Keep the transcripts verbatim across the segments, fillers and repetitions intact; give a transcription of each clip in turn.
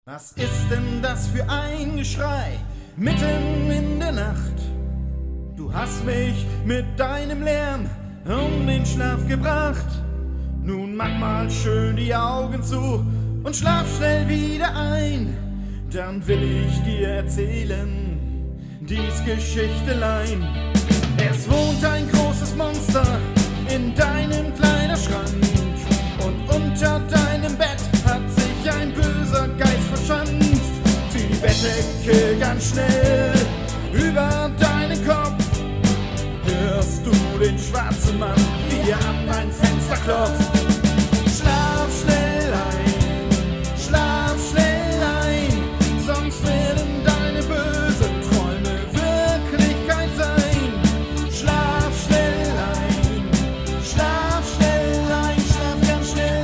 Was ist denn das für ein Geschrei mitten in der Nacht? Du hast mich mit deinem Lärm um den Schlaf gebracht. Nun mach mal schön die Augen zu und schlaf schnell wieder ein. Dann will ich dir erzählen, dies Geschichtelein. Es wohnt ein großes Monster in deinem Kleiderschrank und unter deinem Bett hat sich ein böser Geist verschanzt. Zieh die Bettdecke ganz schnell über deinen Kopf. Hörst du den schwarzen Mann, wie er an dein Fenster klopft? Schlaf schnell ein, schlaf schnell ein, sonst werden deine bösen Träume Wirklichkeit sein. Schlaf schnell ein, schlaf schnell ein, schlaf ganz schnell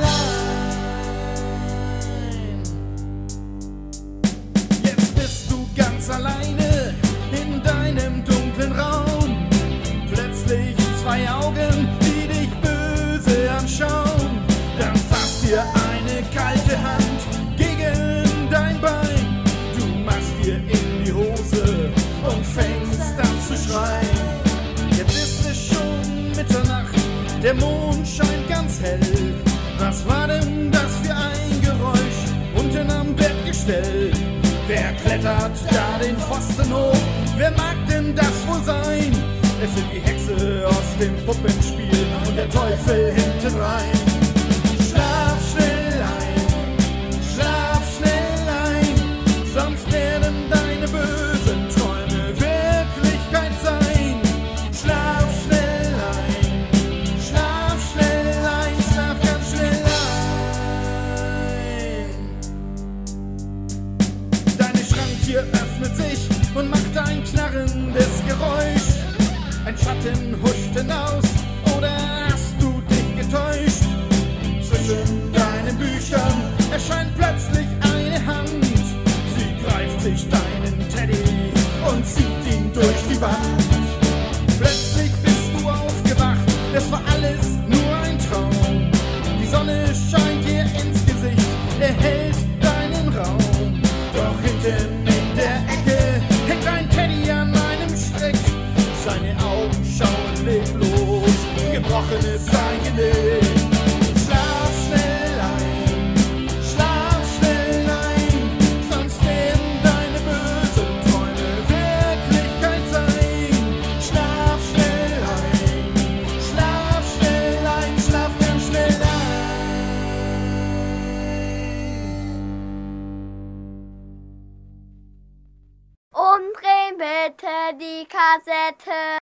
ein. Jetzt bist du ganz alleine in deinem dunklen Raum. Plötzlich zwei Augen, die dich böse anschauen. Dann fasst dir eine kalte Hand gegen dein Bein. Du machst dir in die Hose und fängst an zu schreien. Jetzt ist es schon Mitternacht, der Mond scheint ganz hell. Was war denn das für ein Geräusch unten am Bettgestell? Wer klettert da den Pfosten hoch? Wer mag denn das wohl sein? Es sind die Hexe aus dem Puppenspiel und der Teufel hinten rein. Schlaf schnell ein, schlaf schnell ein, sonst werden deine bösen Träume Wirklichkeit sein. Schlaf schnell ein, schlaf schnell ein, schlaf ganz schnell ein. Deine Schranktür öffnet sich und macht ein knarrendes Geräusch. Ein Schatten huscht hinaus, oder hast du dich getäuscht? Zwischen deinen Büchern erscheint plötzlich eine Hand. Sie greift sich deinen Teddy und zieht ihn durch die Wand. Plötzlich bist du aufgewacht, es war alles nur ein Traum. Die Sonne scheint dir ins Gesicht, erhellt deinen Raum. Doch hinten in der Ecke hängt ein Teddy an einem Strick. Seine Augen schauen leblos, gebrochen ist sein Genick. Schlaf schnell ein, schlaf schnell ein, sonst werden deine bösen Träume Wirklichkeit sein. Schlaf schnell ein, schlaf schnell ein, schlaf ganz schnell ein. Umdrehen bitte die Kassette.